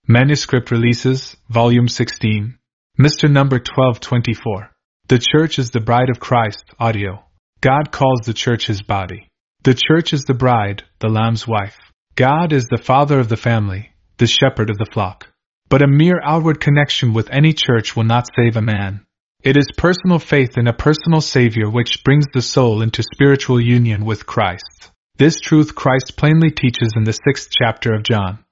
Manuscript Releases, Volume 16. Mr. Number 1224. The Church is the Bride of Christ, audio. God calls the Church His body. The Church is the bride, the Lamb's wife. God is the father of the family, the shepherd of the flock. But a mere outward connection with any church will not save a man. It is personal faith in a personal Savior which brings the soul into spiritual union with Christ. This truth Christ plainly teaches in the 6th chapter of John.